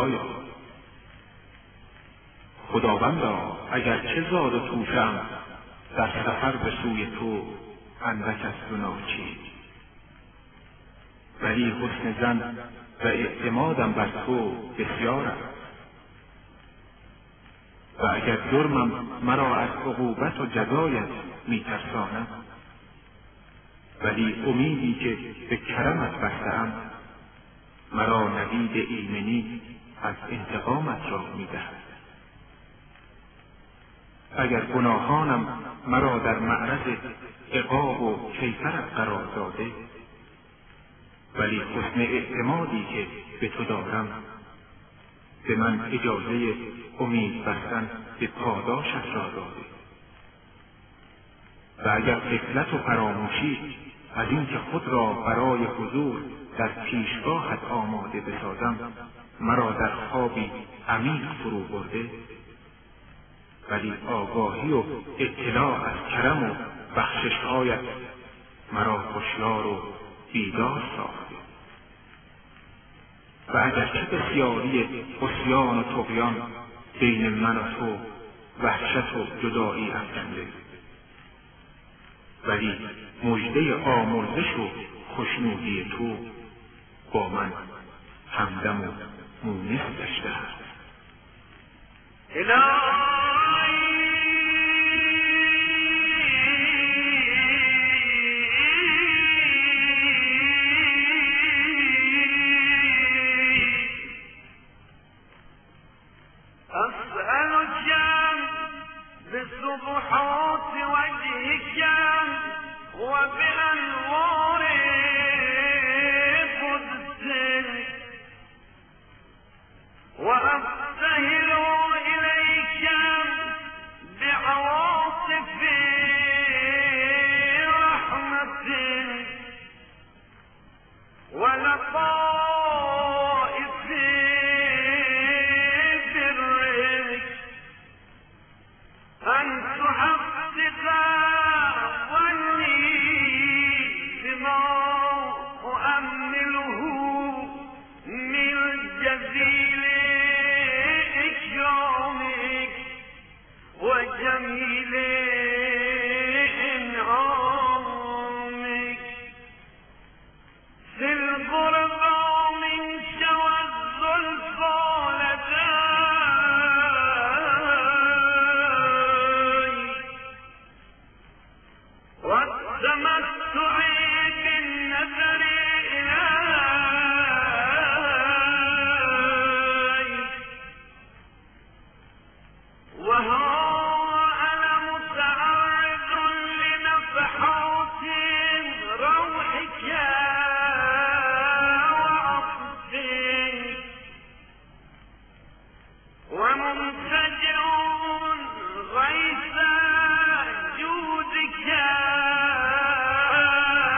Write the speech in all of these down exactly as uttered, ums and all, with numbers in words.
خدایا. خداوندا اگر چه زاد و توشم، در سفر به سوی تو اندک است و ناچیز. ولی حسن زن و اعتمادم بر تو بسیار است. و اگر جرمم مرا از عقوبت و جزایت می ترساند، ولی امیدی که به کرمت بسته‌ام مرا نوید ایمنی از انتقامت را می دهد. اگر گناهانم مرا در معرض عقاب و کیفرت قرار داده، ولی حسن اعتمادی که به تو دارم به من اجازه امید بستن به پاداشت را داده. و اگر غفلت و فراموشی از این که خود را برای حضور در پیشگاهت آماده بسازم مرا در خوابی عمیق فرو برده، ولی آگاهی و اطلاع از کرم و بخشش‌هایت مرا هوشیار و بیدار ساخته. و اگرچه بسیاری عصیان و طغیان بین من و تو وحشت و جدایی افکنده، ولی مژده آمرزش و خوشنودی تو با من همدم و مونس گشته است. بسبحات وجهك وبأنوار قدسك وأبتهل إليك بعواصف رحمتك ولطائف برك أن تحقق ظني بما أؤمله من جزيل إكرامك وجميل إنعامك في الغربى من شوى الزلفى والتمتع بالنظر إليك وها أنا متعرض لنفحات روحك وعطفك ومنتجع غيث جودك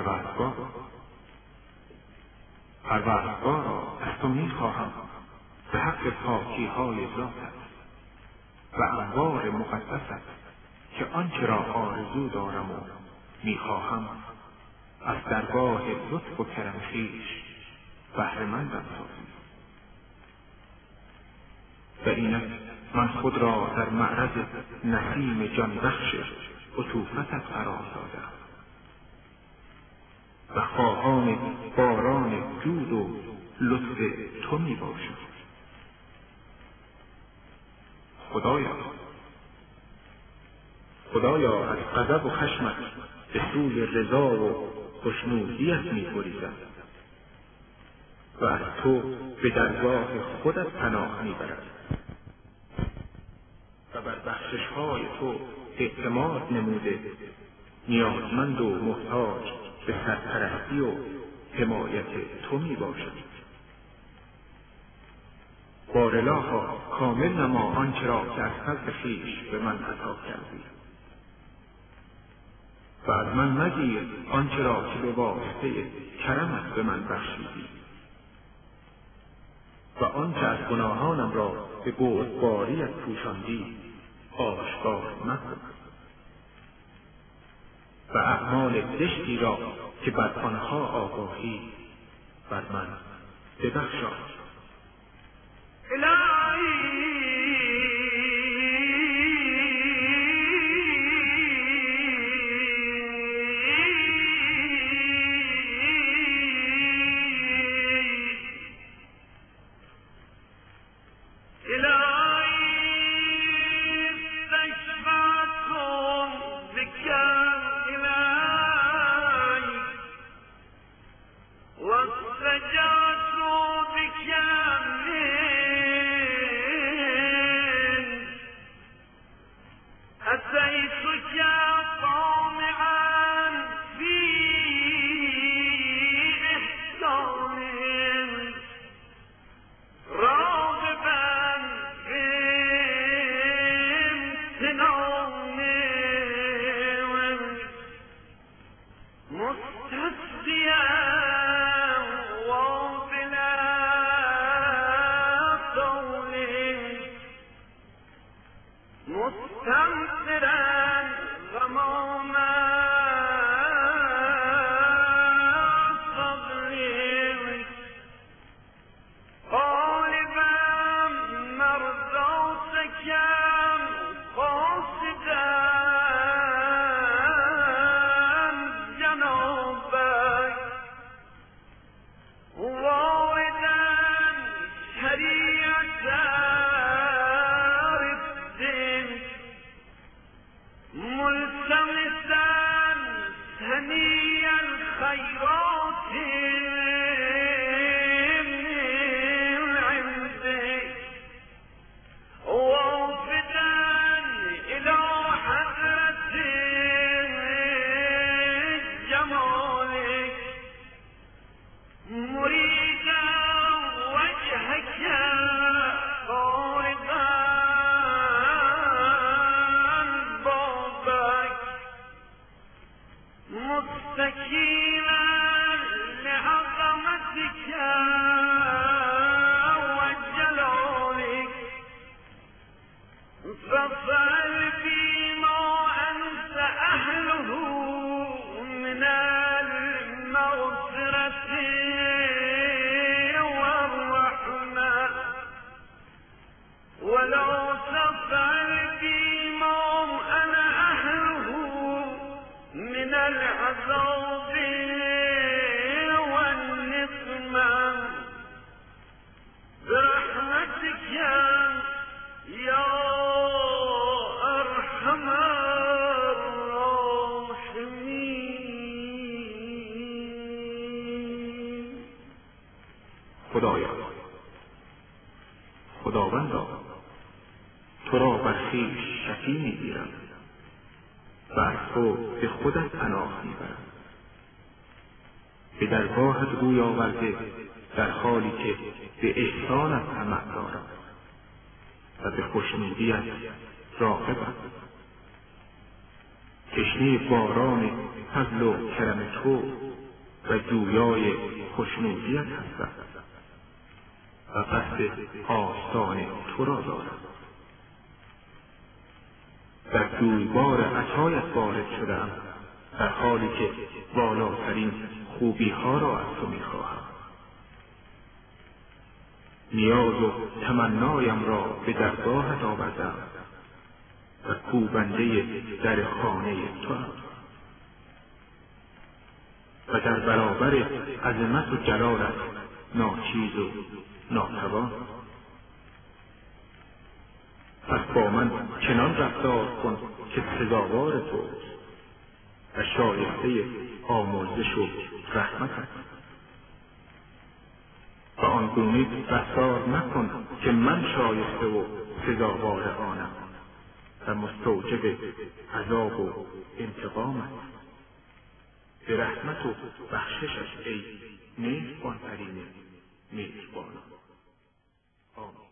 پروردگار پروردگار را از تو میخواهم به حق پاکی های ذاتت و انوار مقدست که آنچه را آرزو دارم و میخواهم از درگاه لطف و کرم خویش بهره‌مندم سازی. و اینک من خود را در معرض نسیم جانبخش عطوفتت قرار دادم و خواهان باران جود و لطف تو می باشم. خدایا خدایا از غضب و خشمت به سوی رضا و خوشنودیت می گریزم و از تو به درگاه خودت پناه می برم و بر بخشش‌های تو اعتماد نموده نیازمند و محتاج به سرپرستی و حمایت تو می باشم. بارالها کامل نما آنچه را که از فضل خویش به من عطا کردی و از من مگیر آنچه را که به واسطه کرمت به من بخشیدی و آنچه از گناهانم را به بردباریت پوشاندی آشکار مکن و اعمال زشتی را که بر آنها آگاهی بر من ببخشا. خدایا خداوندا تو را بر خویش شفیع می‌گیرم و از تو به خودت پناه می‌برم. به درگاهت روی آورده در حالی که به احسانت طمع دارم و به خوشنودیت راغبم. تشنه باران فضل و کرم تو و جویای خوشنودیت هستم و قصد آستان تو را دارم. در جویبار عطایت وارد شدم، در حالی که بالاترین خوبی ها را از تو می خواهم. نیاز و تمنایم را به درگاهت آوردم و کوبنده در خانه تو هم. و در برابر عظمت و جلالت ناچیز و ناتوان. پس با من چنان رفتار کن که سزاوار توست و شایسته آمرزش و رحمت است. و آنگونه رفتار نکن که من شایسته و سزاوار آنم و مستوجب عذاب و انتقام است. به رحمت و بخششش ای مهربان‌ترین مهربانان. آمین.